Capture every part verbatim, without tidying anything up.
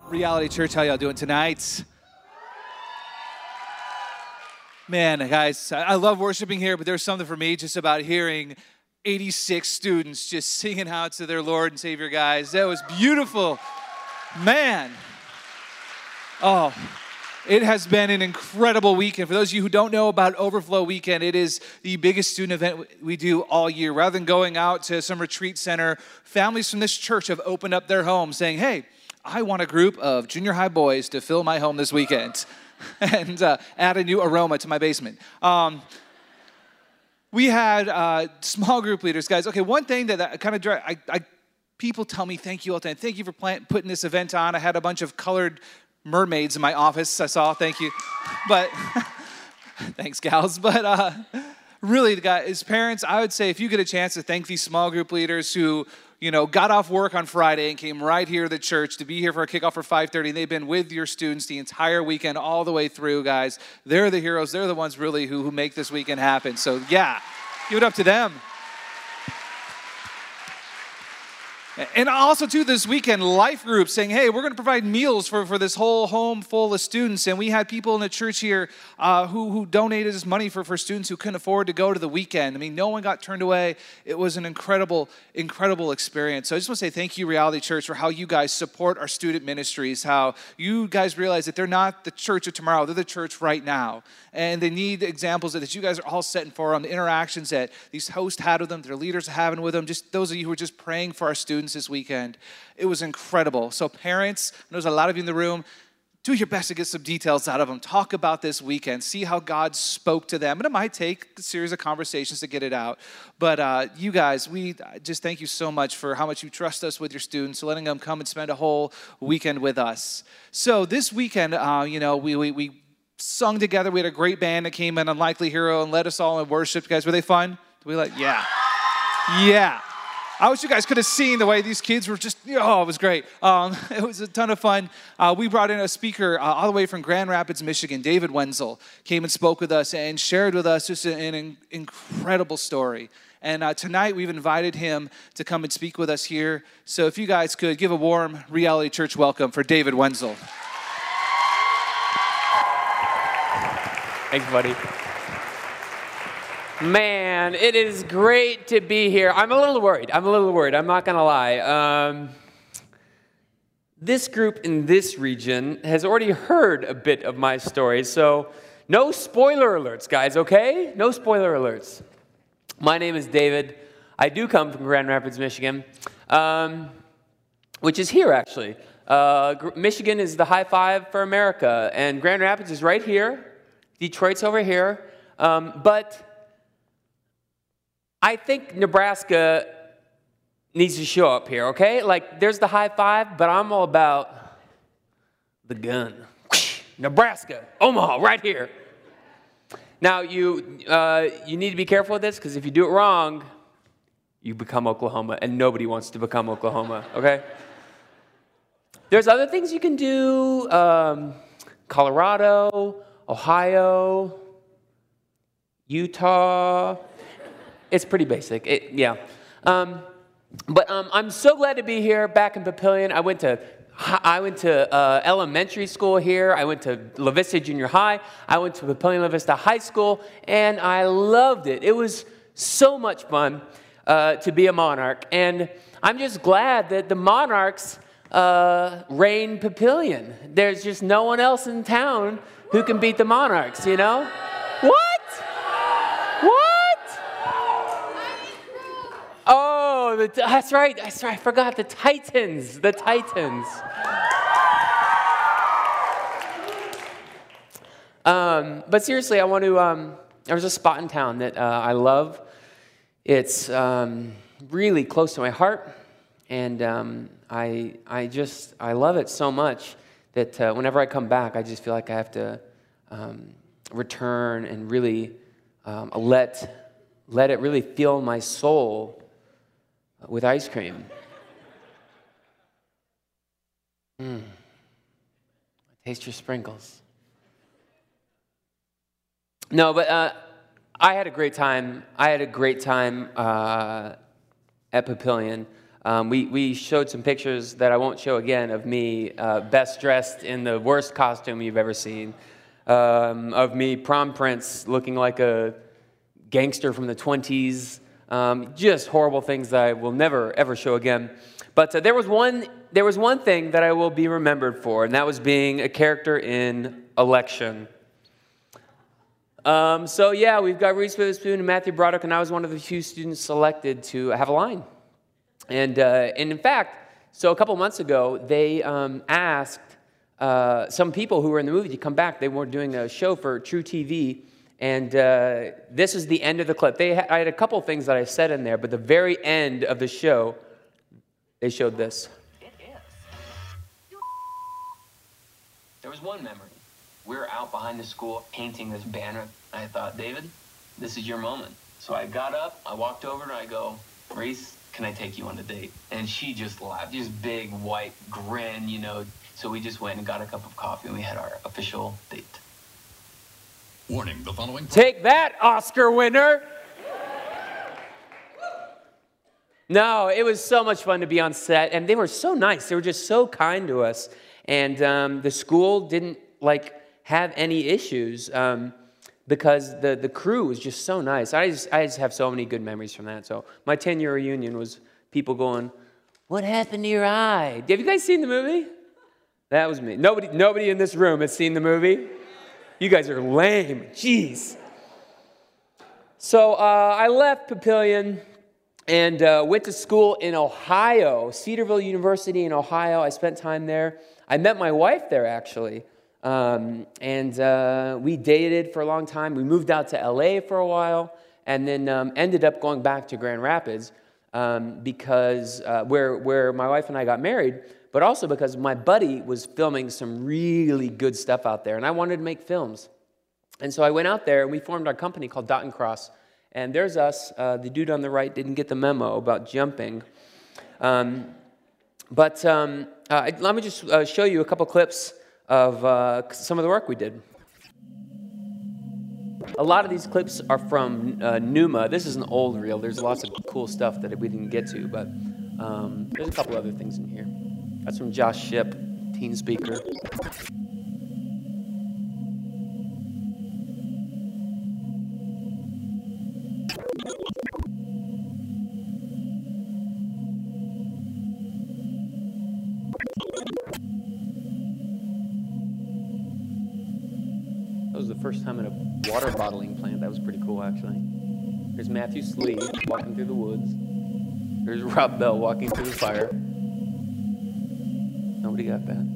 Reality Church, how y'all doing tonight? Man, guys, I love worshiping here, but there's something for me just about hearing eighty-six students just singing out to their Lord and Savior, guys. That was beautiful. Man. Oh, it has been an incredible weekend. For those of you who don't know about Overflow Weekend, it is the biggest student event we do all year. Rather than going out to some retreat center, families from this church have opened up their homes saying, hey, I want a group of junior high boys to fill my home this weekend and uh, add a new aroma to my basement. Um, we had uh, small group leaders, guys. Okay, one thing that I kind of, I, I, people tell me thank you all the time. Thank you for plant, putting this event on. I had a bunch of colored mermaids in my office. I saw, thank you. But thanks, gals. But uh, really, guys, as parents, I would say if you get a chance to thank these small group leaders who, you know, got off work on Friday and came right here to the church to be here for a kickoff for five thirty. And they've been with your students the entire weekend, all the way through, guys. They're the heroes. They're the ones really who, who make this weekend happen. So, yeah, give it up to them. And also, too, this weekend, life groups saying, hey, we're going to provide meals for, for this whole home full of students. And we had people in the church here uh, who, who donated this money for, for students who couldn't afford to go to the weekend. I mean, no one got turned away. It was an incredible, incredible experience. So I just want to say thank you, Reality Church, for how you guys support our student ministries, how you guys realize that they're not the church of tomorrow. They're the church right now. And they need examples that you guys are all setting for them, the interactions that these hosts had with them, their leaders are having with them, just those of you who are just praying for our students this weekend. It was incredible. So parents, there's a lot of you in the room, do your best to get some details out of them. Talk about this weekend. See how God spoke to them. And it might take a series of conversations to get it out. But uh, you guys, we just thank you so much for how much you trust us with your students, letting them come and spend a whole weekend with us. So this weekend, uh, you know, we, we, we sung together. We had a great band that came in, Unlikely Hero, and led us all in worship. Guys, were they fun? Did we like, yeah. Yeah. I wish you guys could have seen the way these kids were just, oh, it was great. Um, it was a ton of fun. Uh, we brought in a speaker uh, all the way from Grand Rapids, Michigan. David Wenzel came and spoke with us and shared with us just an, an incredible story. And uh, tonight we've invited him to come and speak with us here. So if you guys could give a warm Reality Church welcome for David Wenzel. Thanks, buddy. Man, it is great to be here. I'm a little worried. I'm a little worried. I'm not going to lie. Um, this group in this region has already heard a bit of my story, so no spoiler alerts, guys, okay? No spoiler alerts. My name is David. I do come from Grand Rapids, Michigan, um, which is here, actually. Uh, Michigan is the high five for America, and Grand Rapids is right here. Detroit's over here, um, but I think Nebraska needs to show up here, okay? Like, there's the high five, but I'm all about the gun. Nebraska, Omaha, right here. Now, you uh, you need to be careful with this, because if you do it wrong, you become Oklahoma, and nobody wants to become Oklahoma, okay? There's other things you can do. Um, Colorado, Ohio, Utah. It's pretty basic, it, yeah. Um, but um, I'm so glad to be here back in Papillion. I went to I went to uh, elementary school here. I went to La Vista Junior High. I went to Papillion La Vista High School, and I loved it. It was so much fun uh, to be a Monarch, and I'm just glad that the Monarchs uh, reign Papillion. There's just no one else in town who can beat the Monarchs, you know? What? What? Oh, the, that's right. That's right. I forgot the Titans. The Titans. Um, but seriously, I want to. Um, there's a spot in town that uh, I love. It's um, really close to my heart, and um, I I just I love it so much that uh, whenever I come back, I just feel like I have to um, return and really um, let let it really fill my soul with ice cream. Mm. Taste your sprinkles. No, but uh, I had a great time. I had a great time uh, at Papillion. Um, we, we showed some pictures that I won't show again of me uh, best dressed in the worst costume you've ever seen, um, of me prom prince looking like a gangster from the twenties, um, just horrible things that I will never, ever show again. But uh, there was one there was one thing that I will be remembered for, and that was being a character in Election. Um, so yeah, we've got Reese Witherspoon and Matthew Broderick, and I was one of the few students selected to have a line. And uh, and in fact, so a couple months ago, they um, asked uh, some people who were in the movie to come back. They were doing a show for True T V, and uh, this is the end of the clip. They ha- I had a couple things that I said in there, but the very end of the show, they showed this. It is. There was one memory. We were out behind the school painting this banner, and I thought, David, this is your moment. So I got up, I walked over, and I go, Reese, can I take you on a date? And she just laughed, just big white grin, you know. So we just went and got a cup of coffee, and we had our official date. Warning, the following... Take that, Oscar winner! No, it was so much fun to be on set, and they were so nice. They were just so kind to us. And um, the school didn't, like, have any issues um, because the, the crew was just so nice. I just, I just have so many good memories from that. So my ten-year reunion was people going, what happened to your eye? Have you guys seen the movie? That was me. Nobody, nobody in this room has seen the movie. You guys are lame. Jeez. So uh, I left Papillion and uh, went to school in Ohio, Cedarville University in Ohio. I spent time there. I met my wife there, actually. Um, and uh, we dated for a long time. We moved out to L A for a while, and then um, ended up going back to Grand Rapids um, because uh, where where my wife and I got married, but also because my buddy was filming some really good stuff out there, and I wanted to make films. And so I went out there, and we formed our company called Dot and Cross. And there's us. Uh, the dude on the right didn't get the memo about jumping. Um, but um, uh, let me just uh, show you a couple clips of uh, some of the work we did. A lot of these clips are from uh, Numa. This is an old reel. There's lots of cool stuff that we didn't get to, but um, there's a couple other things in here. That's from Josh Shipp, teen speaker. That was the first time in a water bottling plant. That was pretty cool, actually. There's Matthew Slee walking through the woods. There's Rob Bell walking through the fire. Nobody got that.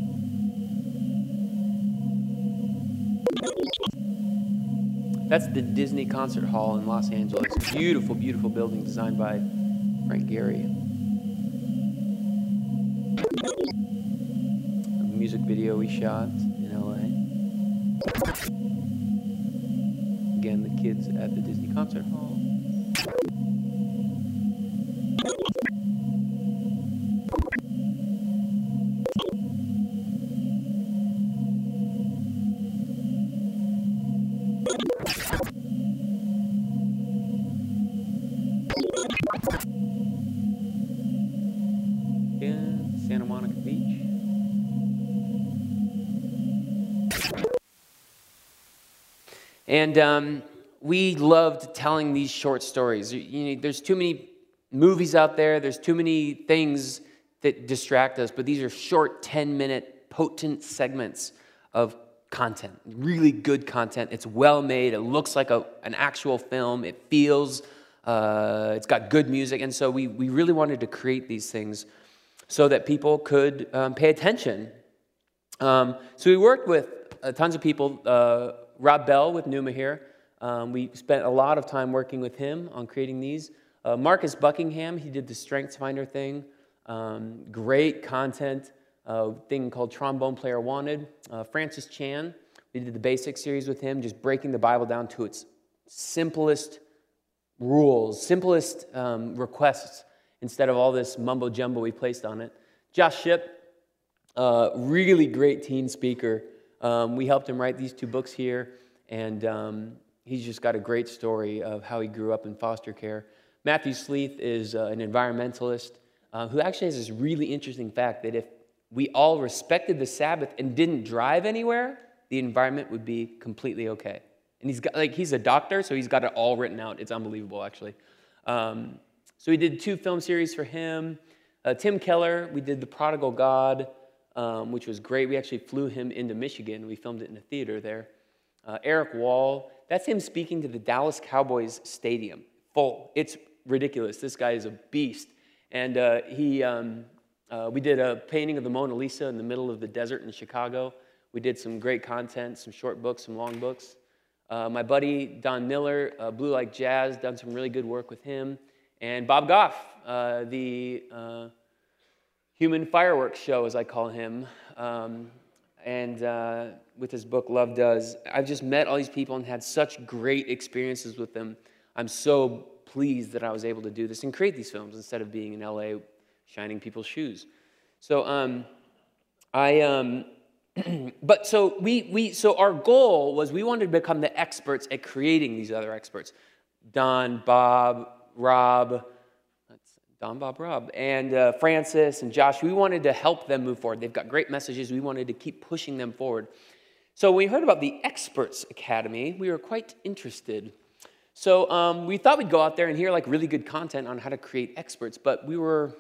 That's the Disney Concert Hall in Los Angeles. Beautiful, beautiful building designed by Frank Gehry. A music video we shot in L A. Again, the kids at the Disney Concert Hall. Again, Santa Monica Beach. And um, we loved telling these short stories. You, you know, there's too many movies out there. There's too many things that distract us. But these are short, ten-minute, potent segments of content. Really good content. It's well made. It looks like a, an actual film. It feels. Uh, it's got good music. And so we we really wanted to create these things so that people could um, pay attention. Um, so we worked with uh, tons of people. Uh, Rob Bell with Numa here. Um, we spent a lot of time working with him on creating these. Uh, Marcus Buckingham, he did the StrengthsFinder thing. Um, great content, uh, thing called Trombone Player Wanted. Uh, Francis Chan, we did the basic series with him, just breaking the Bible down to its simplest rules, simplest um, requests, instead of all this mumbo jumbo we placed on it. Josh Shipp, uh, really great teen speaker. Um, we helped him write these two books here, and um, he's just got a great story of how he grew up in foster care. Matthew Sleeth is uh, an environmentalist. uh, who actually has this really interesting fact that if we all respected the Sabbath and didn't drive anywhere, the environment would be completely okay. And he's got, like, he's a doctor, so he's got it all written out. It's unbelievable, actually. Um, so we did two film series for him. Uh, Tim Keller, we did The Prodigal God, um, which was great. We actually flew him into Michigan. We filmed it in a theater there. Uh, Eric Wall, that's him speaking to the Dallas Cowboys stadium, full. It's ridiculous. This guy is a beast. And uh, he, um, uh, we did a painting of the Mona Lisa in the middle of the desert in Chicago. We did some great content, some short books, some long books. Uh, my buddy Don Miller, uh, Blue Like Jazz, done some really good work with him. And Bob Goff, uh, the uh, Human Fireworks Show, as I call him, um, and uh, with his book, Love Does. I've just met all these people and had such great experiences with them. I'm so pleased that I was able to do this and create these films instead of being in L A shining people's shoes. So um, I... Um, But so we we so our goal was we wanted to become the experts at creating these other experts. Don, Bob, Rob, that's Don, Bob, Rob, and uh, Francis and Josh. We wanted to help them move forward. They've got great messages. We wanted to keep pushing them forward. So when we heard about the Experts Academy, we were quite interested. So um, we thought we'd go out there and hear like really good content on how to create experts, but we were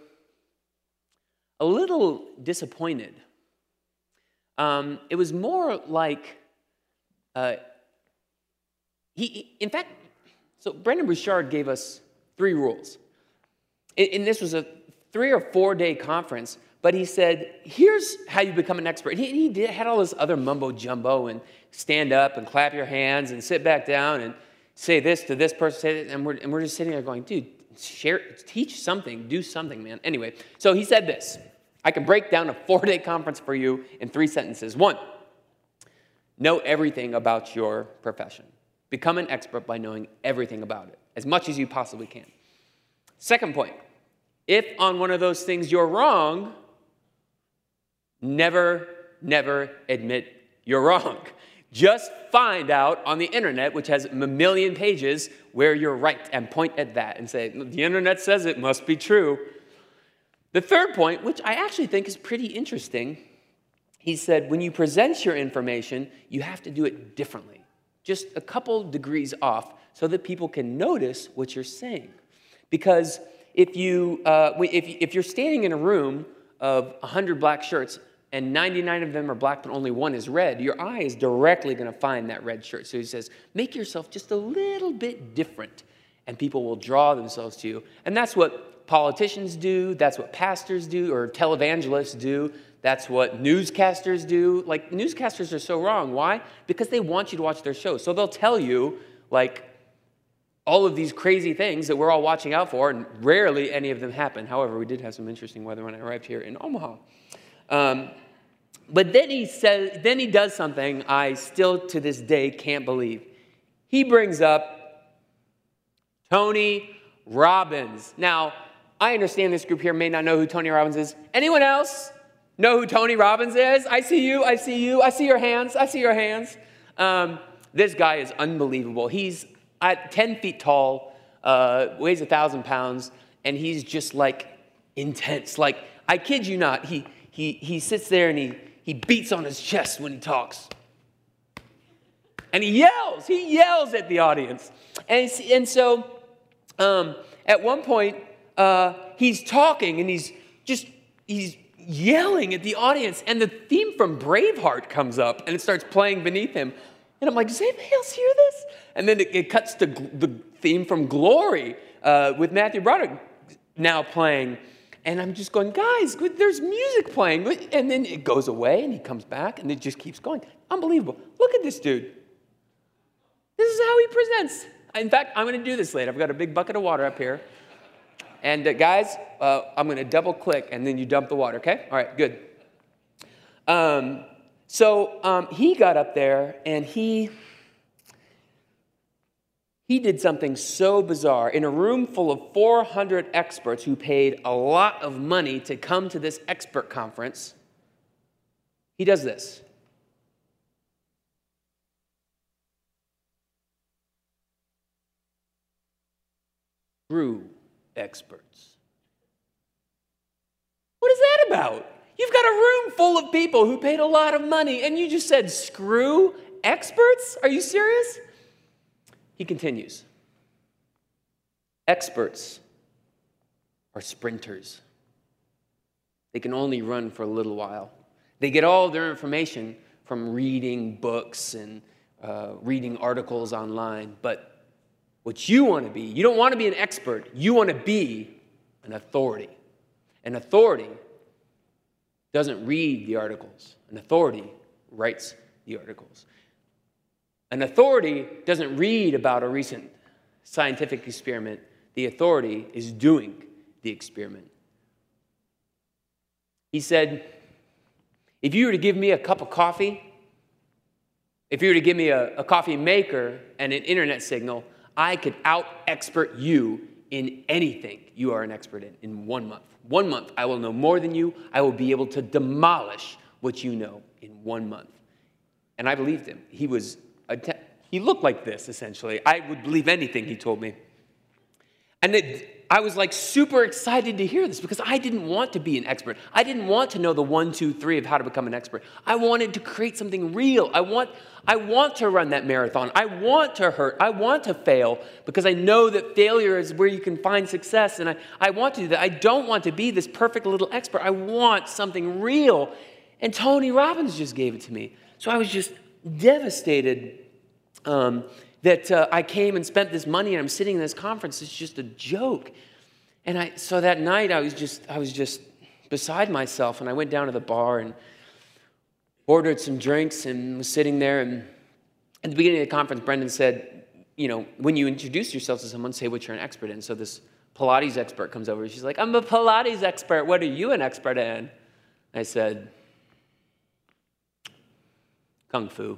a little disappointed. Um, it was more like, uh, he, he, in fact, so Brendon Burchard gave us three rules. And, and this was a three or four day conference, but he said, here's how you become an expert. He, he did, had all this other mumbo jumbo and stand up and clap your hands and sit back down and say this to this person, say this, and we're, and we're just sitting there going, dude, share, teach something, do something, man. Anyway, so he said this. I can break down a four-day conference for you in three sentences. One, know everything about your profession. Become an expert by knowing everything about it, as much as you possibly can. Second point, if on one of those things you're wrong, never, never admit you're wrong. Just find out on the internet, which has a million pages, where you're right, and point at that and say, the internet says it must be true. The third point, which I actually think is pretty interesting, he said, when you present your information, you have to do it differently, just a couple degrees off, so that people can notice what you're saying. Because if, you, uh, if, if you're standing in a room of one hundred black shirts and ninety-nine of them are black but only one is red, your eye is directly going to find that red shirt. So he says, make yourself just a little bit different, and people will draw themselves to you. And that's what politicians do, that's what pastors do, or televangelists do, that's what newscasters do. Like, newscasters are so wrong. Why? Because they want you to watch their show. So they'll tell you, like, all of these crazy things that we're all watching out for, and rarely any of them happen. However, we did have some interesting weather when I arrived here in Omaha. Um, but then he says, then he does something I still to this day can't believe. He brings up Tony Robbins. Now, I understand this group here may not know who Tony Robbins is. Anyone else know who Tony Robbins is? I see you, I see you, I see your hands, I see your hands. Um, this guy is unbelievable. He's at ten feet tall, uh, weighs a thousand pounds, and he's just like intense. Like, I kid you not, he he he sits there and he he beats on his chest when he talks. And he yells, he yells at the audience. And, and so um, at one point, Uh, he's talking and he's just, he's yelling at the audience, and the theme from Braveheart comes up and it starts playing beneath him. And I'm like, does anybody else hear this? And then it, it cuts to gl- the theme from Glory uh, with Matthew Broderick now playing. And I'm just going, guys, there's music playing. And then it goes away and he comes back and it just keeps going. Unbelievable. Look at this dude. This is how he presents. In fact, I'm going to do this later. I've got a big bucket of water up here. And uh, guys, uh, I'm going to double click and then you dump the water, okay? All right, good. Um, so um, he got up there and he, he did something so bizarre. In a room full of four hundred experts who paid a lot of money to come to this expert conference, he does this. True experts. What is that about? You've got a room full of people who paid a lot of money, and you just said, screw experts? Are you serious? He continues. Experts are sprinters. They can only run for a little while. They get all their information from reading books and uh, reading articles online. But what you want to be, you don't want to be an expert. You want to be an authority. An authority doesn't read the articles. An authority writes the articles. An authority doesn't read about a recent scientific experiment. The authority is doing the experiment. He said, if you were to give me a cup of coffee, if you were to give me a, a coffee maker and an internet signal, I could out-expert you in anything you are an expert in in one month. One month, I will know more than you. I will be able to demolish what you know in one month. And I believed him. He was, a te- he looked like this, essentially. I would believe anything he told me. And it, I was like super excited to hear this because I didn't want to be an expert. I didn't want to know the one, two, three of how to become an expert. I wanted to create something real. I want, I want to run that marathon. I want to hurt. I want to fail because I know that failure is where you can find success. And I, I want to do that. I don't want to be this perfect little expert. I want something real. And Tony Robbins just gave it to me. So I was just devastated um, that uh, I came and spent this money and I'm sitting in this conference. It's just a joke. And I, so that night I was just, I was just beside myself, and I went down to the bar and ordered some drinks and was sitting there. And at the beginning of the conference, Brendan said, you know, when you introduce yourself to someone, say what you're an expert in. So this Pilates expert comes over. She's like, I'm a Pilates expert. What are you an expert in? I said, Kung Fu.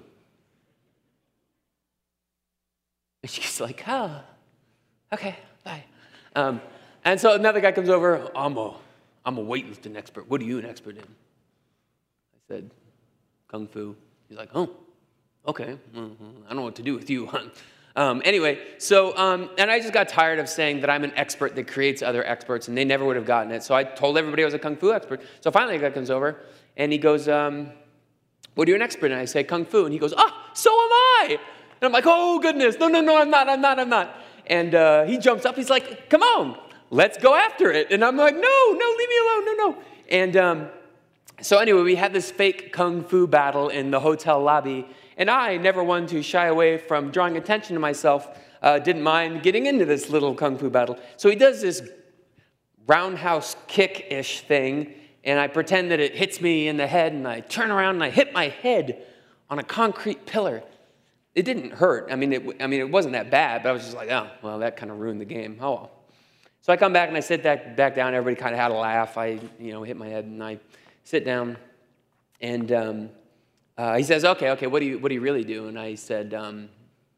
And she's like, oh, okay, bye. Um, and so another guy comes over, I'm a, I'm a weightlifting expert. What are you an expert in? I said, Kung Fu. He's like, oh, okay. Mm-hmm. I don't know what to do with you. um, anyway, so, um, and I just got tired of saying that I'm an expert that creates other experts, and they never would have gotten it. So I told everybody I was a Kung Fu expert. So finally a guy comes over, and he goes, um, what are you an expert in? And I say, Kung Fu. And he goes, oh, so am I. And I'm like, oh, goodness. No, no, no, I'm not, I'm not, I'm not. And uh, he jumps up. He's like, come on, let's go after it. And I'm like, no, no, leave me alone, no, no. And um, so anyway, we had this fake Kung Fu battle in the hotel lobby. And I, never one to shy away from drawing attention to myself, uh, didn't mind getting into this little Kung Fu battle. So he does this roundhouse kick-ish thing. And I pretend that it hits me in the head. And I turn around and I hit my head on a concrete pillar. It didn't hurt. I mean, it, I mean, it wasn't that bad, but I was just like, oh, well, that kind of ruined the game. Oh, well. So I come back and I sit back, back down. Everybody kind of had a laugh. I, you know, hit my head and I sit down. And um, uh, he says, okay, okay, what do you, what do you really do? And I said, um,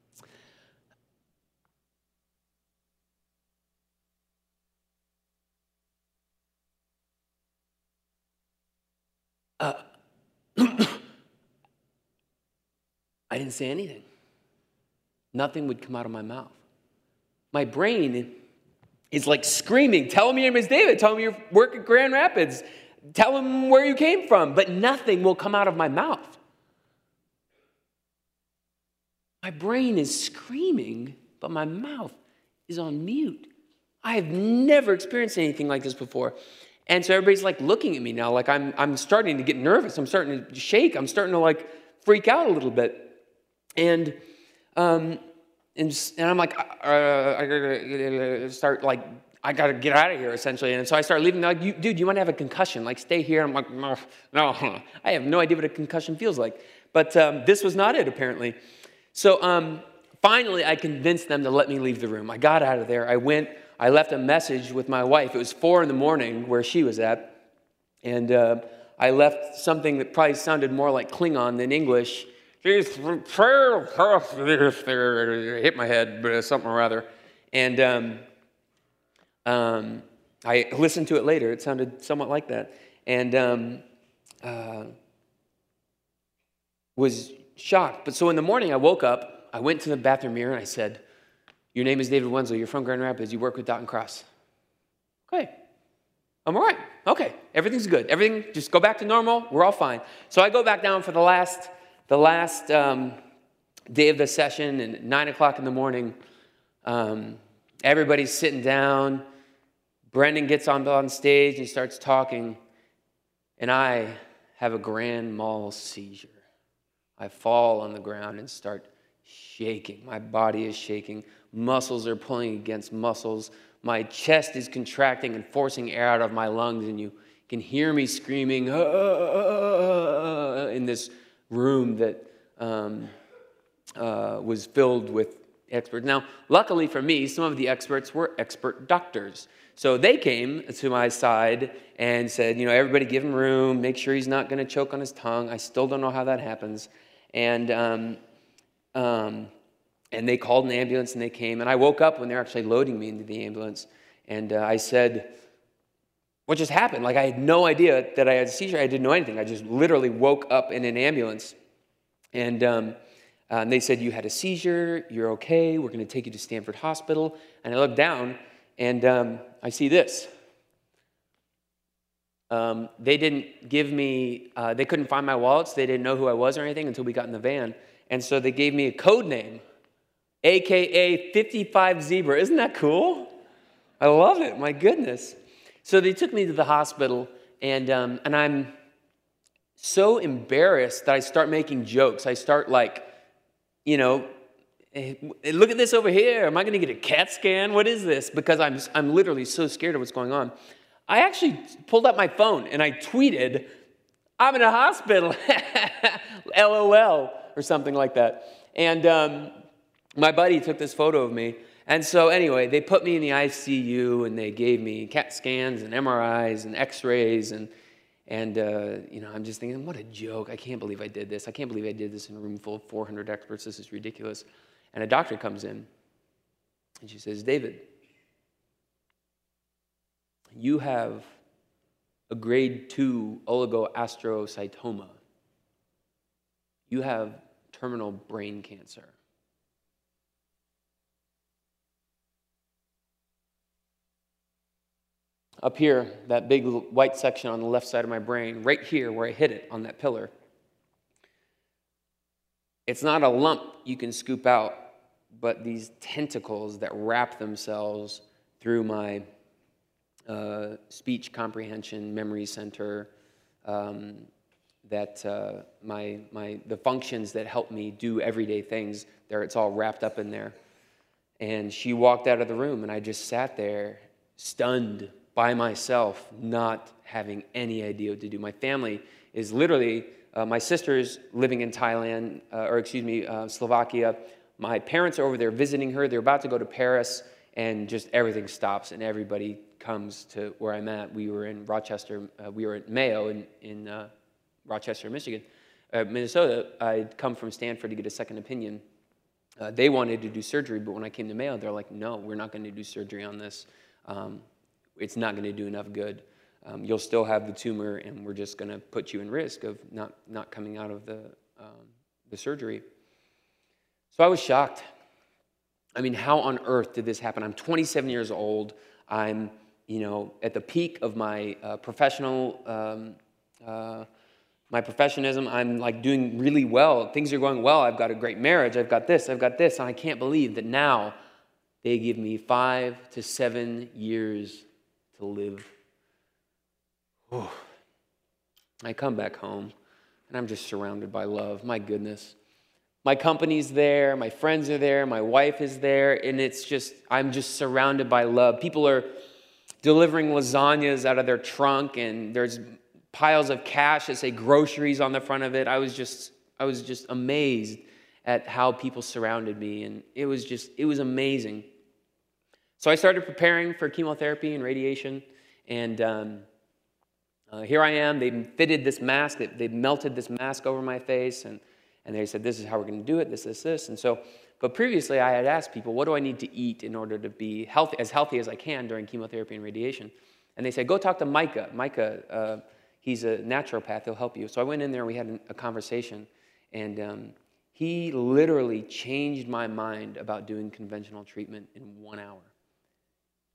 uh, I didn't say anything. Nothing would come out of my mouth. My brain is like screaming, tell him your name is David, tell him you work at Grand Rapids, tell him where you came from, but nothing will come out of my mouth. My brain is screaming, but my mouth is on mute. I have never experienced anything like this before. And so everybody's like looking at me now, like I'm, I'm starting to get nervous. I'm starting to shake. I'm starting to like freak out a little bit. And um, and, and I'm like, uh, I gotta start like, I gotta get out of here essentially. And so I start leaving. They're like, you, dude, you want to have a concussion? Like, stay here. I'm like, no, no, I have no idea what a concussion feels like. But um, this was not it apparently. So um, finally, I convinced them to let me leave the room. I got out of there. I went. I left a message with my wife. It was four in the morning where she was at, and uh, I left something that probably sounded more like Klingon than English. Hit my head, but something or other. And um, um, I listened to it later. It sounded somewhat like that. And um, uh, was shocked. But so in the morning, I woke up. I went to the bathroom mirror, and I said, your name is David Wenzel. You're from Grand Rapids. You work with Dot and Cross. Okay. I'm all right. Okay, everything's good. Everything, just go back to normal. We're all fine. So I go back down for the last, the last um, day of the session, and at nine o'clock in the morning, um, everybody's sitting down. Brendan gets on, on stage and he starts talking, and I have a grand mal seizure. I fall on the ground and start shaking. My body is shaking. Muscles are pulling against muscles. My chest is contracting and forcing air out of my lungs, and you can hear me screaming ah, in this room that um, uh, was filled with experts. Now, luckily for me, some of the experts were expert doctors. So they came to my side and said, you know, everybody give him room, make sure he's not going to choke on his tongue. I still don't know how that happens. And um, um, and they called an ambulance, and they came. And I woke up when they were actually loading me into the ambulance. And uh, I said, what just happened? Like, I had no idea that I had a seizure. I didn't know anything. I just literally woke up in an ambulance. And, um, uh, and they said, you had a seizure. You're okay. We're going to take you to Stanford Hospital. And I looked down, and um, I see this. Um, they didn't give me, uh, they couldn't find my wallets. They didn't know who I was or anything until we got in the van. And so they gave me a code name, A K A fifty-five Zebra. Isn't that cool? I love it. My goodness. So they took me to the hospital, and um, and I'm so embarrassed that I start making jokes. I start like, you know, hey, look at this over here. Am I going to get a CAT scan? What is this? Because I'm I'm literally so scared of what's going on. I actually pulled up my phone and I tweeted, I'm in a hospital, L O L, or something like that. And um, my buddy took this photo of me. And so anyway, they put me in the I C U, and they gave me CAT scans and M R Is and X-rays. And, and uh, you know, I'm just thinking, what a joke. I can't believe I did this. I can't believe I did this in a room full of four hundred experts. This is ridiculous. And a doctor comes in, and she says, David, you have a grade two oligoastrocytoma. You have terminal brain cancer. Up here, that big white section on the left side of my brain, right here where I hit it on that pillar, it's not a lump you can scoop out, but these tentacles that wrap themselves through my uh, speech comprehension memory center, um, that uh, my my the functions that help me do everyday things, there it's all wrapped up in there. And she walked out of the room, and I just sat there, stunned, by myself, not having any idea what to do. My family is literally, uh, my sister's living in Thailand, uh, or excuse me, uh, Slovakia. My parents are over there visiting her. They're about to go to Paris, and just everything stops, and everybody comes to where I'm at. We were in Rochester, uh, we were at Mayo in, in uh, Rochester, Michigan, uh, Minnesota. I'd come from Stanford to get a second opinion. Uh, they wanted to do surgery, but when I came to Mayo, they're like, no, we're not going to do surgery on this. Um, it's not going to do enough good. Um, you'll still have the tumor, and we're just going to put you in risk of not, not coming out of the, um, the surgery. So I was shocked. I mean, how on earth did this happen? I'm twenty-seven years old. I'm, you know, at the peak of my uh, professional, um, uh, my professionalism. I'm like doing really well. Things are going well. I've got a great marriage. I've got this. I've got this. And I can't believe that now they give me five to seven years to live. Oh. I come back home, and I'm just surrounded by love. My goodness. My company's there, my friends are there, my wife is there, and it's just, I'm just surrounded by love. People are delivering lasagnas out of their trunk, and there's piles of cash that say groceries on the front of it. I was just, I was just amazed at how people surrounded me, and it was just, it was amazing. So I started preparing for chemotherapy and radiation, and um, uh, here I am. They fitted this mask, they, they melted this mask over my face, and, and they said, this is how we're going to do it, this, this, this. And so, but previously I had asked people, what do I need to eat in order to be healthy, as healthy as I can during chemotherapy and radiation? And they said, go talk to Micah. Micah, uh, he's a naturopath, he'll help you. So I went in there, and we had a conversation, and um, he literally changed my mind about doing conventional treatment in one hour.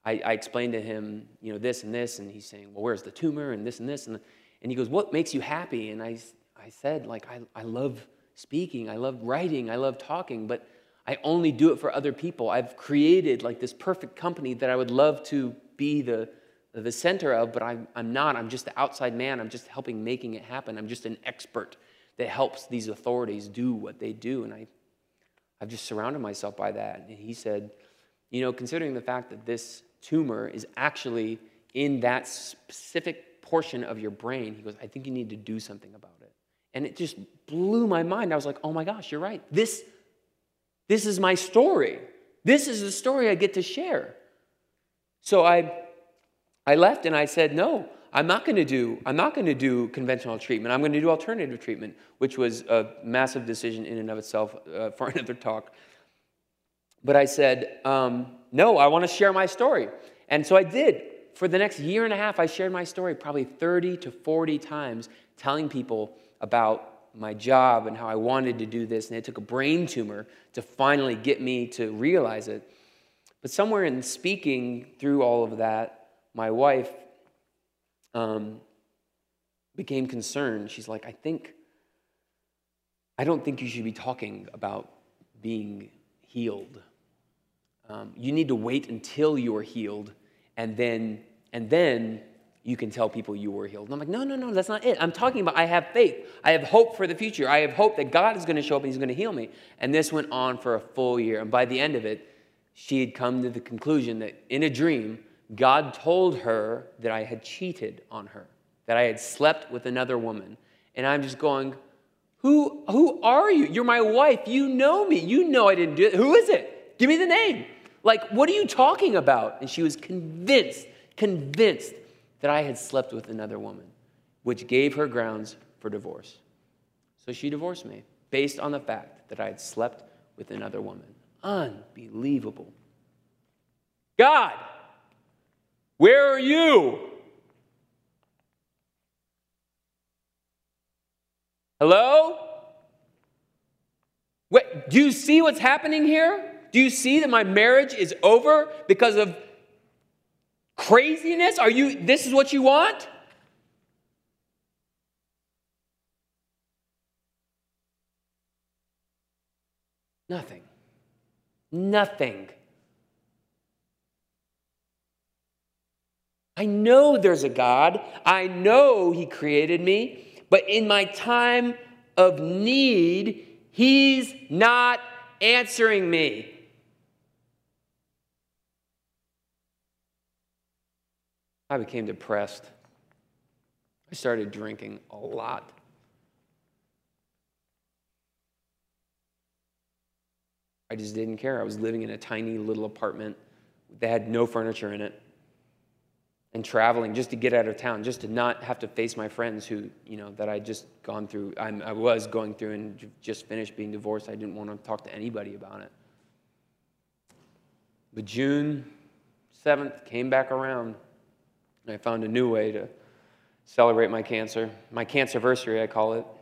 I, I explained to him, you know, this and this, and he's saying, well, where's the tumor, and this and this, and, and he goes, what makes you happy? And I, I said, like, I, I love speaking, I love writing, I love talking, but I only do it for other people. I've created like this perfect company that I would love to be the, the center of, but I'm, I'm not. I'm just the outside man. I'm just helping making it happen. I'm just an expert that helps these authorities do what they do, and I, I've just surrounded myself by that. And he said, you know, considering the fact that this tumor is actually in that specific portion of your brain, he goes, I think you need to do something about it. And it just blew my mind. I was like, oh my gosh, you're right. This, this is my story. This is the story I get to share. So I, I left and I said, no, I'm not going to do, I'm not going to do conventional treatment. I'm going to do alternative treatment, which was a massive decision in and of itself uh, for another talk. But I said, um, no, I want to share my story. And so I did. For the next year and a half, I shared my story probably thirty to forty times, telling people about my job and how I wanted to do this. And it took a brain tumor to finally get me to realize it. But somewhere in speaking through all of that, my wife um, became concerned. She's like, I think, I don't think you should be talking about being healed. Um, you need to wait until you are healed, and then and then you can tell people you were healed. And I'm like, no, no, no, that's not it. I'm talking about I have faith. I have hope for the future. I have hope that God is going to show up and he's going to heal me. And this went on for a full year. And by the end of it, she had come to the conclusion that in a dream, God told her that I had cheated on her, that I had slept with another woman. And I'm just going, who, who are you? You're my wife. You know me. You know I didn't do it. Who is it? Give me the name. Like, what are you talking about? And she was convinced, convinced that I had slept with another woman, which gave her grounds for divorce. So she divorced me based on the fact that I had slept with another woman. Unbelievable. God, where are you? Hello? Wait, do you see what's happening here? Do you see that my marriage is over because of craziness? Are you, this is what you want? Nothing. Nothing. I know there's a God. I know he created me. But in my time of need, he's not answering me. I became depressed. I started drinking a lot. I just didn't care. I was living in a tiny little apartment that had no furniture in it, and traveling just to get out of town, just to not have to face my friends who, you know, that I'd just gone through. I'm, I was going through and just finished being divorced. I didn't want to talk to anybody about it. But June seventh came back around. And I found a new way to celebrate my cancer. My cancerversary, I call it.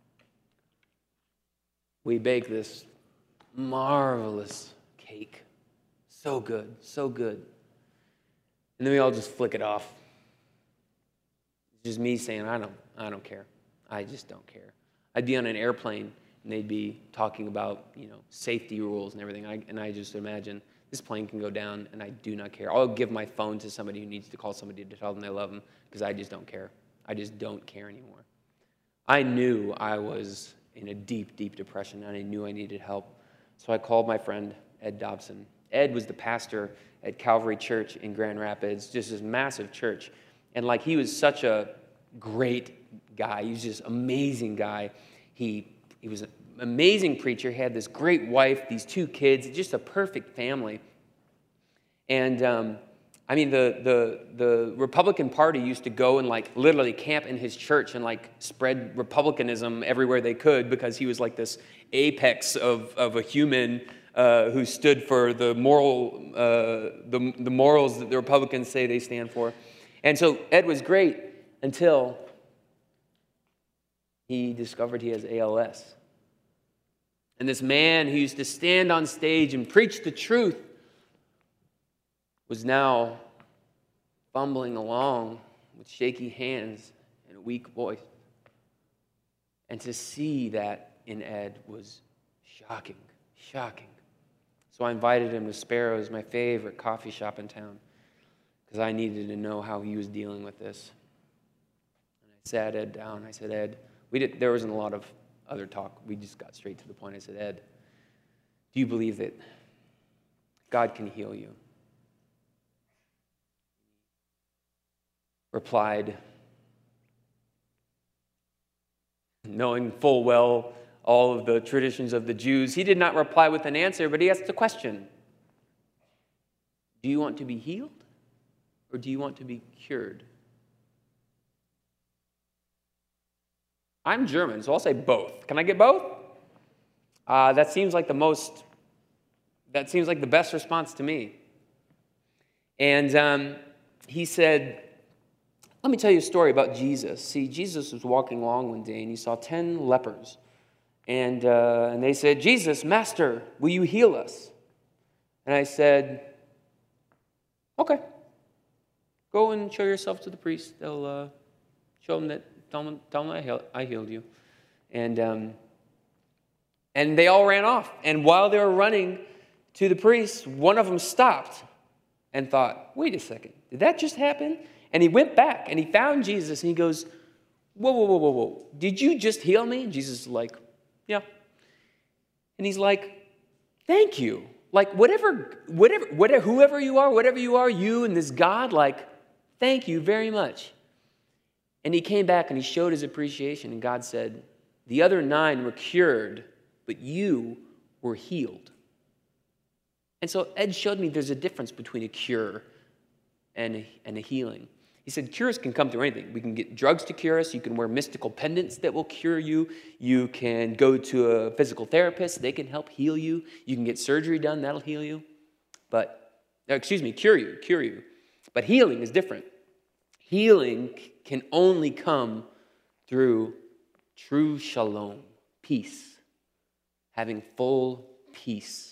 We baked this marvelous cake. So good, so good. And then we all just flick it off. It's just me saying, I don't, I don't care. I just don't care. I'd be on an airplane and they'd be talking about, you know, safety rules and everything. I, and I just imagine, this plane can go down, and I do not care. I'll give my phone to somebody who needs to call somebody to tell them they love them, because I just don't care. I just don't care anymore. I knew I was in a deep, deep depression, and I knew I needed help. So I called my friend, Ed Dobson. Ed was the pastor at Calvary Church in Grand Rapids, just this massive church. And like, he was such a great guy. He was just an amazing guy. He, he was an amazing preacher. He had this great wife, these two kids, just a perfect family. And um, I mean, the, the, the Republican Party used to go and like literally camp in his church and like spread Republicanism everywhere they could, because he was like this apex of, of a human uh, who stood for the moral, uh, the, the morals that the Republicans say they stand for. And so Ed was great until he discovered he has A L S. And this man who used to stand on stage and preach the truth was now fumbling along with shaky hands and a weak voice. And to see that in Ed was shocking, shocking. So I invited him to Sparrows, my favorite coffee shop in town, because I needed to know how he was dealing with this. And I sat Ed down. I said, Ed, we did, there wasn't a lot of other talk. We just got straight to the point. I said, Ed, do you believe that God can heal you? Replied, knowing full well all of the traditions of the Jews, he did not reply with an answer, but he asked a question. Do you want to be healed, or do you want to be cured? I'm German, so I'll say both. Can I get both? Uh, that seems like the most, that seems like the best response to me. And um, he said, let me tell you a story about Jesus. See, Jesus was walking along one day, and he saw ten lepers. And, uh, and they said, Jesus, Master, will you heal us? And I said, okay. Go and show yourself to the priest. They'll uh, show them that, tell them, tell them I, heal, I healed you. And, um, and they all ran off. And while they were running to the priest, one of them stopped and thought, wait a second, did that just happen? And he went back, and he found Jesus, and he goes, whoa, whoa, whoa, whoa, whoa. Did you just heal me? And Jesus is like, yeah. And he's like, thank you. Like, whatever, whatever, whatever, whoever you are, whatever you are, you and this God, like, thank you very much. And he came back, and he showed his appreciation, and God said, the other nine were cured, but you were healed. And so Ed showed me there's a difference between a cure and a, and a healing. He said cures can come through anything. We can get drugs to cure us. You can wear mystical pendants that will cure you. You can go to a physical therapist. They can help heal you. You can get surgery done. That'll heal you. But, excuse me, cure you, cure you. But healing is different. Healing can only come through true shalom, peace, having full peace.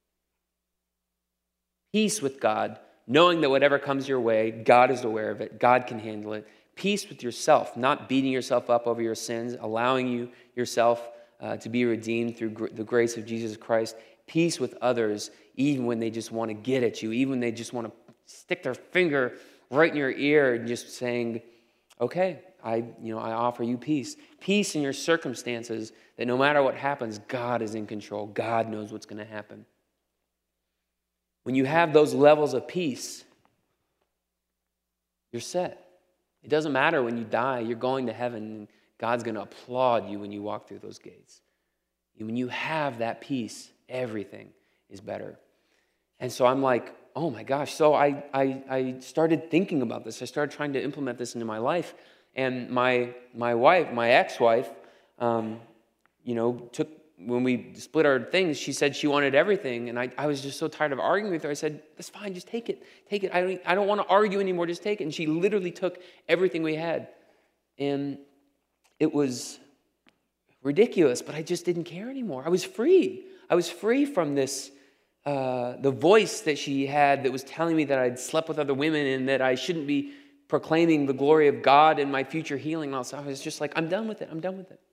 Peace with God, knowing that whatever comes your way, God is aware of it. God can handle it. Peace with yourself, not beating yourself up over your sins, allowing you yourself uh, to be redeemed through gr- the grace of Jesus Christ. Peace with others, even when they just want to get at you, even when they just want to stick their finger right in your ear and just saying, okay, I, you know, I offer you peace. Peace in your circumstances, that no matter what happens, God is in control. God knows what's going to happen. When you have those levels of peace, you're set. It doesn't matter when you die. You're going to heaven, and God's going to applaud you when you walk through those gates. And when you have that peace, everything is better. And so I'm like, oh my gosh. So I, I, I started thinking about this. I started trying to implement this into my life. And my, my wife, my ex-wife, um, you know, took... when we split our things, she said she wanted everything. And I, I was just so tired of arguing with her. I said, that's fine, just take it. Take it. I don't, I don't want to argue anymore, just take it. And she literally took everything we had. And it was ridiculous, but I just didn't care anymore. I was free. I was free from this, uh, the voice that she had that was telling me that I'd slept with other women and that I shouldn't be proclaiming the glory of God and my future healing. And also, I was just like, I'm done with it. I'm done with it.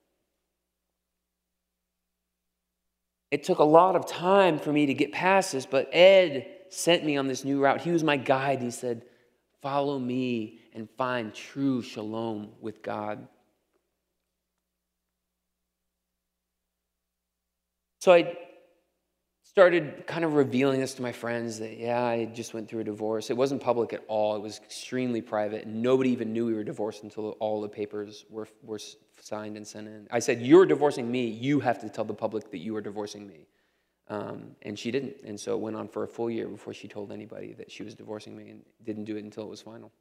It took a lot of time for me to get past this, but Ed sent me on this new route. He was my guide. He said, follow me and find true shalom with God. So I started kind of revealing this to my friends that, yeah, I just went through a divorce. It wasn't public at all. It was extremely private. And nobody even knew we were divorced until all the papers were, were signed and sent in. I said, you're divorcing me. You have to tell the public that you are divorcing me. Um, and she didn't. And so it went on for a full year before she told anybody that she was divorcing me, and didn't do it until it was final.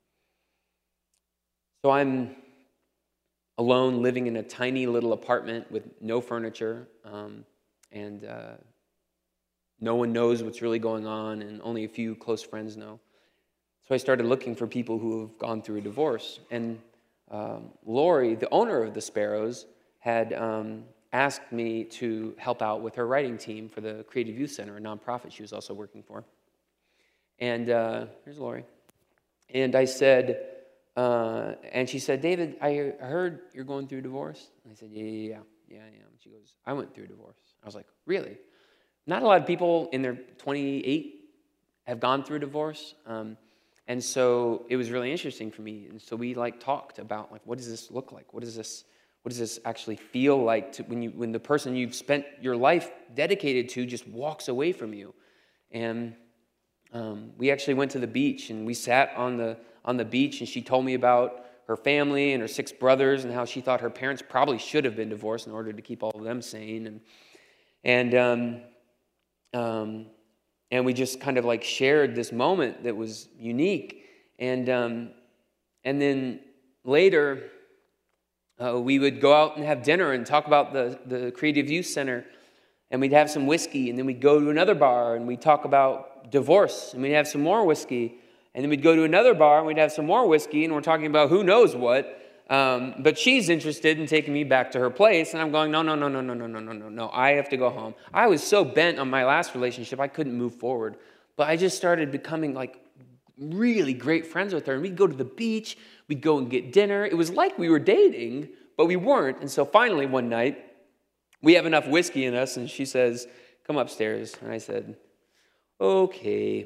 So I'm alone, living in a tiny little apartment with no furniture, um, and uh, no one knows what's really going on, and only a few close friends know. So I started looking for people who have gone through a divorce. And um, Lori, the owner of the Sparrows, had um, asked me to help out with her writing team for the Creative Youth Center, a nonprofit she was also working for. And uh, here's Lori. And I said, uh, and she said, David, I heard you're going through a divorce. And I said, yeah, yeah, yeah, yeah, I am. She goes, I went through a divorce. I was like, really? Not a lot of people in their twenty-eight have gone through a divorce. Um, and so it was really interesting for me. And so we like talked about like, what does this look like? What does this, what does this actually feel like to, when you, when the person you've spent your life dedicated to just walks away from you? And um, we actually went to the beach and we sat on the, on the beach, and she told me about her family and her six brothers and how she thought her parents probably should have been divorced in order to keep all of them sane. And, and, um, um, and we just kind of like shared this moment that was unique. And, um, and then later, uh, we would go out and have dinner and talk about the, the Creative Youth Center, and we'd have some whiskey, and then we'd go to another bar and we'd talk about divorce, and we'd have some more whiskey, and then we'd go to another bar and we'd have some more whiskey, and we're talking about who knows what. Um, but she's interested in taking me back to her place, and I'm going, no, no, no, no, no, no, no, no, no, no. I have to go home. I was so bent on my last relationship, I couldn't move forward. But I just started becoming like really great friends with her, and we'd go to the beach, we'd go and get dinner. It was like we were dating, but we weren't. And so finally one night, we have enough whiskey in us, and she says, come upstairs. And I said, okay.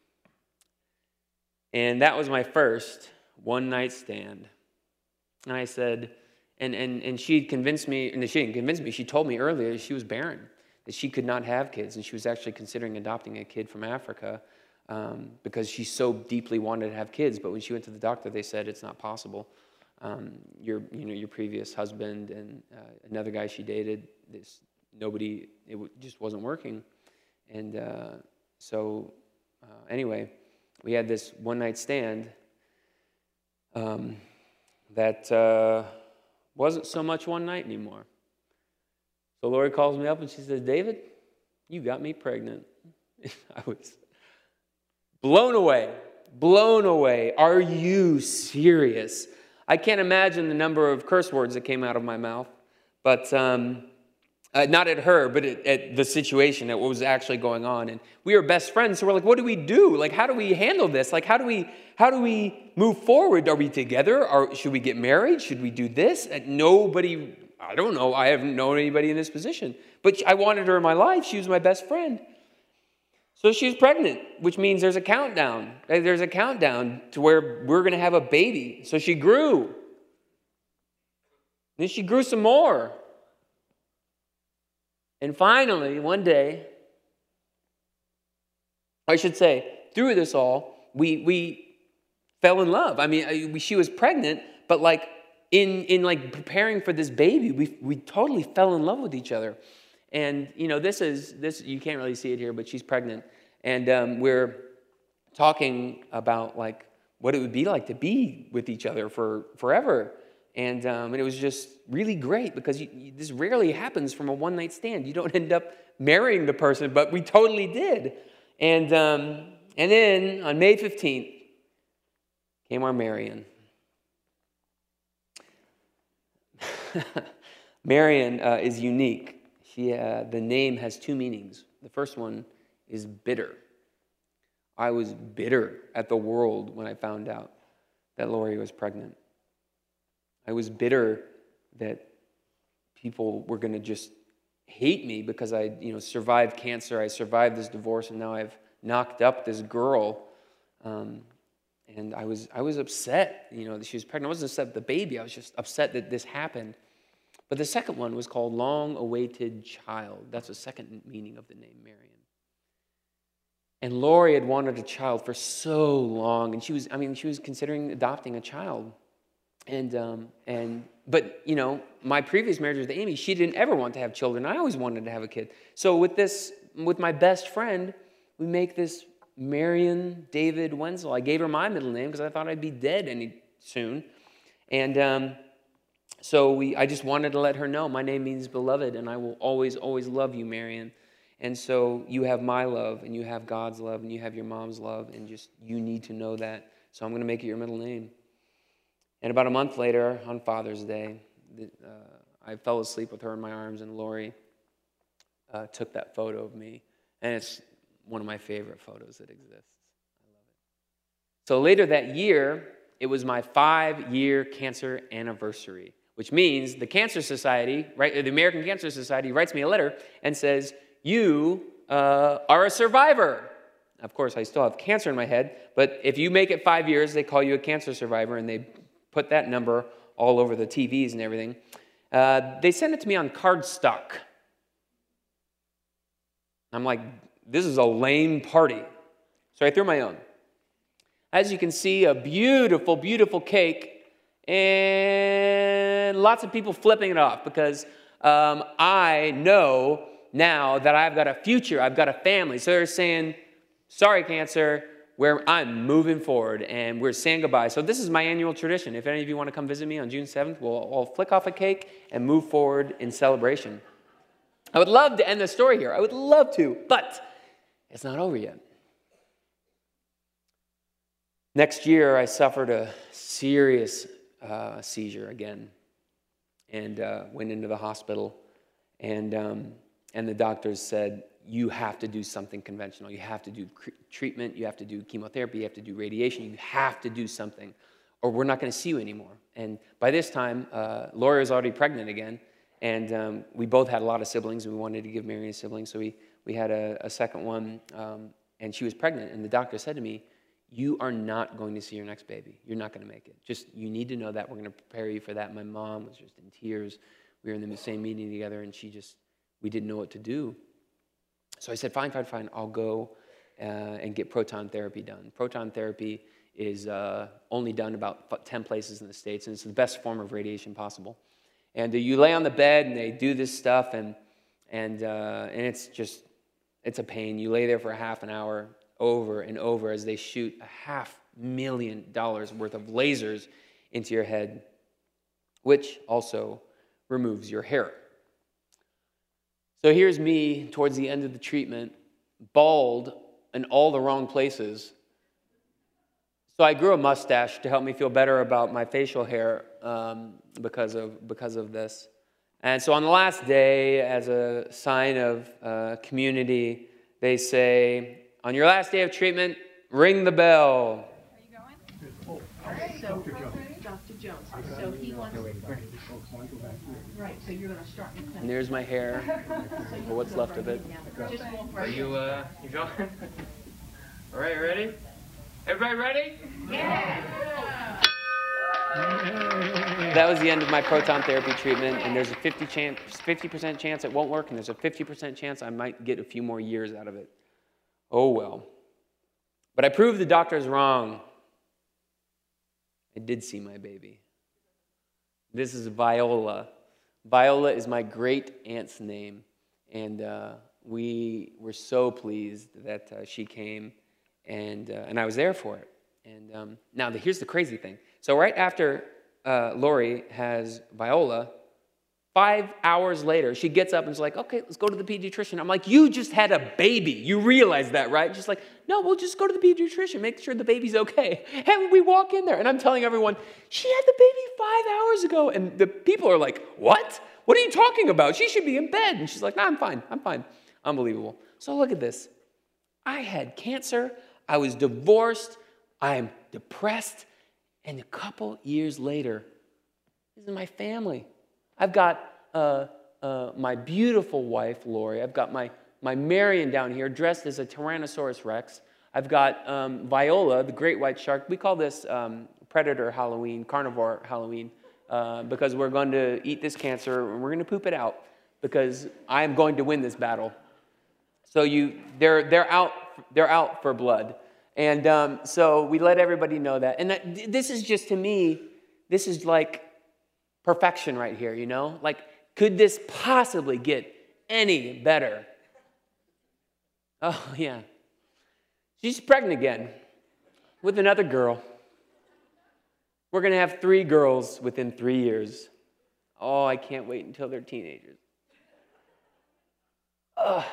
And that was my first one-night stand. And I said, and, and, and she had convinced me, and she didn't convince me, she told me earlier she was barren, that she could not have kids, and she was actually considering adopting a kid from Africa um, because she so deeply wanted to have kids. But when she went to the doctor, they said it's not possible. Um, your, you know, your previous husband and uh, another guy she dated, this nobody, it w- just wasn't working. And uh, so uh, anyway, we had this one-night stand. Um, that uh, wasn't so much one night anymore. So Lori calls me up and she says, David, you got me pregnant. I was blown away, blown away. Are you serious? I can't imagine the number of curse words that came out of my mouth, but um, uh, not at her, but at, at the situation, at what was actually going on. And we were best friends, so we're like, what do we do? Like, how do we handle this? Like, how do we how do we move forward? Are we together? Or should we get married? Should we do this? And nobody, I don't know. I haven't known anybody in this position. But I wanted her in my life. She was my best friend. So she was pregnant, which means there's a countdown. There's a countdown to where we're going to have a baby. So she grew. Then she grew some more. And finally, one day, I should say, through this all, we we fell in love. I mean, I, we, she was pregnant, but like in in like preparing for this baby, we we totally fell in love with each other. And you know, this is this you can't really see it here, but she's pregnant, and um, we're talking about like what it would be like to be with each other for forever. And, um, and it was just really great because you, you, this rarely happens from a one-night stand. You don't end up marrying the person, but we totally did. And, um, and then on May fifteenth came our Marion. Marion uh, is unique. She, uh, the name has two meanings. The first one is bitter. I was bitter at the world when I found out that Lori was pregnant. I was bitter that people were going to just hate me because I, you know, survived cancer, I survived this divorce, and now I've knocked up this girl. Um, and I was, I was upset, you know, that she was pregnant. I wasn't upset with the baby. I was just upset that this happened. But the second one was called long-awaited child. That's the second meaning of the name Marion. And Lori had wanted a child for so long, and she was, I mean, she was considering adopting a child. And, um, and, but, you know, my previous marriage with Amy, she didn't ever want to have children. I always wanted to have a kid. So with this, with my best friend, we make this Marion David Wenzel. I gave her my middle name because I thought I'd be dead any soon. And um, so we, I just wanted to let her know my name means beloved, and I will always, always love you, Marion. And so you have my love, and you have God's love, and you have your mom's love, and just you need to know that. So I'm going to make it your middle name. And about a month later, on Father's Day, uh, I fell asleep with her in my arms, and Lori uh, took that photo of me. And it's one of my favorite photos that exists. I So later that year, it was my five-year cancer anniversary, which means the Cancer Society, right, the American Cancer Society writes me a letter and says, you uh, are a survivor. Of course, I still have cancer in my head, but if you make it five years, they call you a cancer survivor, and they put that number all over the T Vs and everything. Uh, they sent it to me on cardstock. I'm like, this is a lame party. So I threw my own. As you can see, a beautiful, beautiful cake, and lots of people flipping it off because um, I know now that I've got a future, I've got a family. So they're saying, sorry, cancer, where I'm moving forward, and we're saying goodbye. So this is my annual tradition. If any of you want to come visit me on June seventh, we'll all flick off a cake and move forward in celebration. I would love to end the story here. I would love to, but it's not over yet. Next year, I suffered a serious uh, seizure again and uh, went into the hospital. And, um, and the doctors said, you have to do something conventional. You have to do cr- treatment. You have to do chemotherapy. You have to do radiation. You have to do something, or we're not going to see you anymore. And by this time, uh, Lori was already pregnant again. And um, we both had a lot of siblings, and we wanted to give Mary a sibling. So we, we had a, a second one, um, and she was pregnant. And the doctor said to me, you are not going to see your next baby. You're not going to make it. Just, you need to know that. We're going to prepare you for that. My mom was just in tears. We were in the same meeting together, and she just, we didn't know what to do. So I said, fine, fine, fine. I'll go uh, and get proton therapy done. Proton therapy is uh, only done about ten places in the States, and it's the best form of radiation possible. And uh, you lay on the bed, and they do this stuff, and and uh, and it's just, it's a pain. You lay there for a half an hour, over and over, as they shoot a half million dollars worth of lasers into your head, which also removes your hair. So here's me towards the end of the treatment, bald in all the wrong places. So I grew a mustache to help me feel better about my facial hair um, because of because of this. And so on the last day, as a sign of uh, community, they say, on your last day of treatment, ring the bell. Are you going? All right, so Doctor Jones. So he wants. Right, so you're going to start with And there's my hair, or what's left of it. Just walk Are right. you, uh, you going? All right, ready? Everybody ready? Yeah! That was the end of my proton therapy treatment, and there's a fifty chance, fifty percent chance it won't work, and there's a fifty percent chance I might get a few more years out of it. Oh well. But I proved the doctors wrong. I did see my baby. This is Viola. Viola is my great aunt's name, and uh, we were so pleased that uh, she came, and uh, and I was there for it. And um, now the, here's the crazy thing. So right after uh, Lori has Viola, five hours later, she gets up and is like, okay, let's go to the pediatrician. I'm like, you just had a baby. You realize that, right? She's like, no, we'll just go to the pediatrician, make sure the baby's okay. And we walk in there, and I'm telling everyone, she had the baby five hours ago. And the people are like, what? What are you talking about? She should be in bed. And she's like, no, I'm fine. I'm fine. Unbelievable. So look at this. I had cancer. I was divorced. I'm depressed. And a couple years later, this is my family. I've got uh, uh, my beautiful wife, Lori. I've got my, my Marion down here dressed as a Tyrannosaurus Rex. I've got um, Viola, the great white shark. We call this um, predator Halloween, carnivore Halloween, uh, because we're going to eat this cancer and we're going to poop it out because I am going to win this battle. So you, they're, they're, out, they're out for blood. And um, so we let everybody know that. And that, this is just, to me, this is like perfection right here, you know? Like, could this possibly get any better? Oh, yeah. She's pregnant again with another girl. We're going to have three girls within three years. Oh, I can't wait until they're teenagers. Ugh.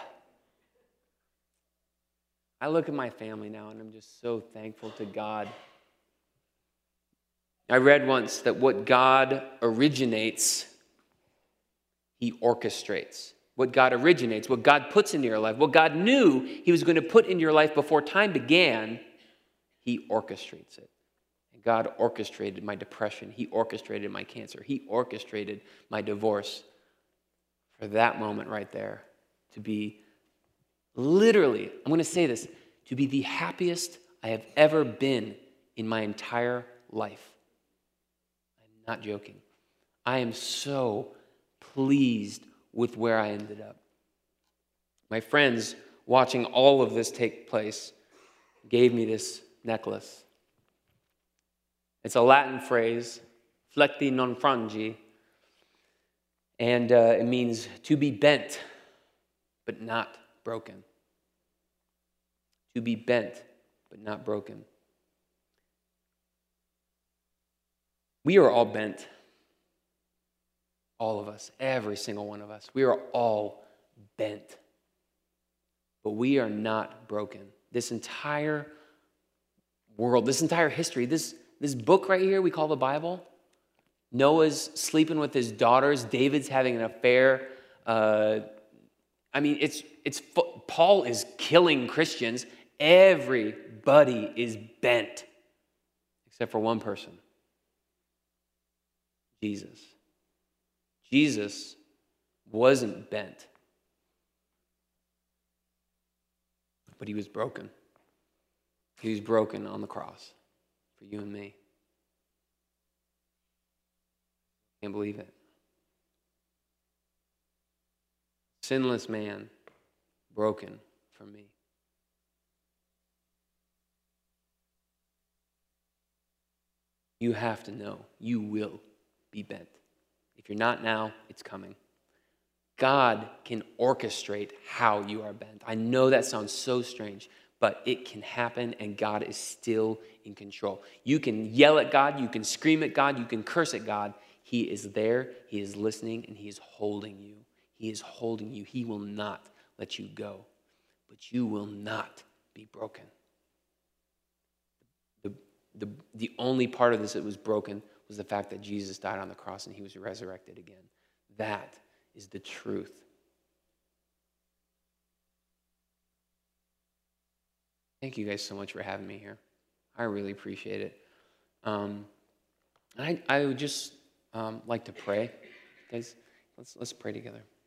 I look at my family now, and I'm just so thankful to God. I read once that what God originates, He orchestrates. What God originates, what God puts into your life, what God knew He was going to put in your life before time began, He He orchestrates it. And God orchestrated my depression. He orchestrated my cancer. He orchestrated my divorce for that moment right there to be literally, I'm going to say this, to be the happiest I have ever been in my entire life. I'm not joking. I am so pleased with where I ended up. My friends, watching all of this take place, gave me this necklace. It's a Latin phrase, flecti non frangi, and uh, it means to be bent, but not broken. To be bent, but not broken. We are all bent. All of us, every single one of us. We are all bent. But we are not broken. This entire world, this entire history, this, this book right here we call the Bible, Noah's sleeping with his daughters, David's having an affair. Uh, I mean, it's it's Paul is killing Christians. Everybody is bent, except for one person, Jesus. Jesus wasn't bent, but he was broken. He was broken on the cross for you and me. Can't believe it. Sinless man, broken for me. You have to know you will be bent. If you're not now, it's coming. God can orchestrate how you are bent. I know that sounds so strange, but it can happen, and God is still in control. You can yell at God, you can scream at God, you can curse at God. He is there, he is listening, and he is holding you. He is holding you. He will not let you go, but you will not be broken. The, the, the only part of this that was broken was the fact that Jesus died on the cross and he was resurrected again. That is the truth. Thank you guys so much for having me here. I really appreciate it. Um, I, I would just um, like to pray. Guys, let's, let's pray together.